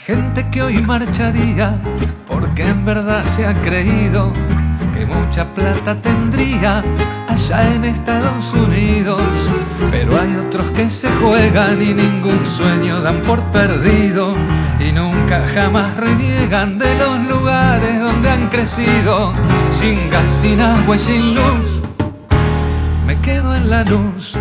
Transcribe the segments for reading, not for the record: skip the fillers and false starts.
gente que hoy marcharía porque en verdad se ha creído que mucha plata tendría allá en Estados Unidos. Pero hay otros que se juegan y ningún sueño dan por perdido, y nunca jamás reniegan de los lugares donde han crecido. Sin gas, sin agua y sin luz, me quedo en la luz.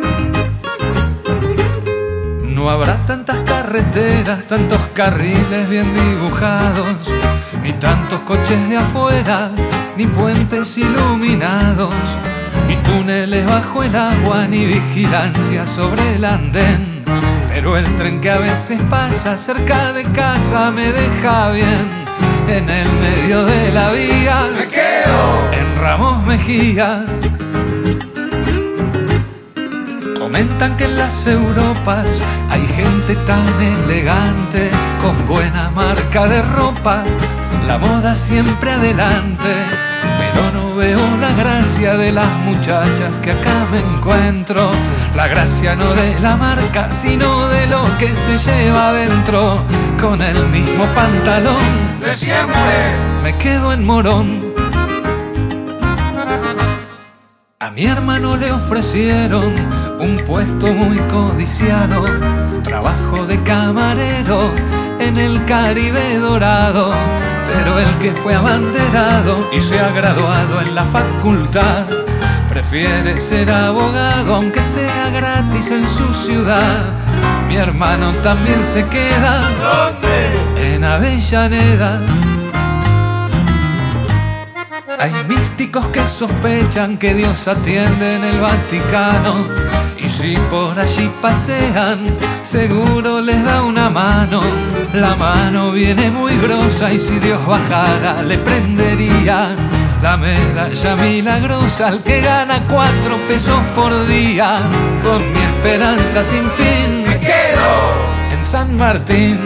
No habrá tantas carreteras, tantos carriles bien dibujados, ni tantos coches de afuera, ni puentes iluminados, ni túneles bajo el agua, ni vigilancia sobre el andén. Pero el tren que a veces pasa cerca de casa me deja bien. En el medio de la vía me quedo en Ramos Mejía. Comentan que en las Europas hay gente tan elegante, con buena marca de ropa, la moda siempre adelante. Pero no veo la gracia de las muchachas que acá me encuentro. La gracia no de la marca, sino de lo que se lleva adentro. Con el mismo pantalón de siempre me quedo en Morón. A mi hermano le ofrecieron un puesto muy codiciado, trabajo de camarero en el Caribe dorado. Pero el que fue abanderado y se ha graduado en la facultad prefiere ser abogado, aunque sea gratis en su ciudad. Mi hermano también se queda ¿dónde? En Avellaneda. Hay místicos que sospechan que Dios atiende en el Vaticano, y si por allí pasean, seguro les da una mano. La mano viene muy grosa y si Dios bajara le prendería la medalla milagrosa al que gana 4 pesos por día. Con mi esperanza sin fin Me quedo en San Martín.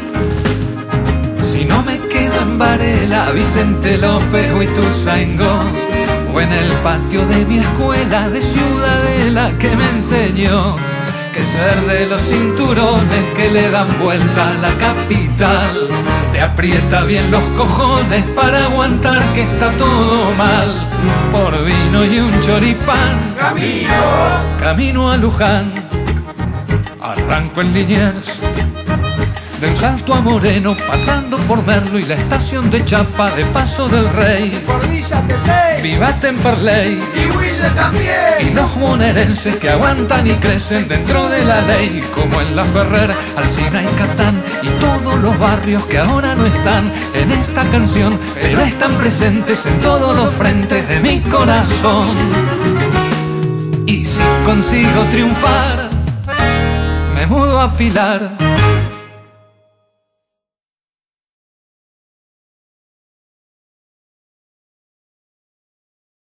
Si no me quedo en Varela, Vicente López o Ituzaingó, o en el patio de mi escuela de Ciudadela que me enseñó que ser de los cinturones que le dan vuelta a la capital te aprieta bien los cojones para aguantar que está todo mal. Por vino y un choripán camino a Luján. Arranco en Liniers, del Salto a Moreno, pasando por Merlo y la estación de Chapa de Paso del Rey. por Villa Tesey Viva Temperley y Wilde también. y los bonaerenses que aguantan y crecen dentro de la ley, como en La Ferrer, Alsina y Catán, y todos los barrios que ahora no están en esta canción, pero están presentes en todos los frentes de mi corazón. Y si consigo triunfar, me mudo a Pilar.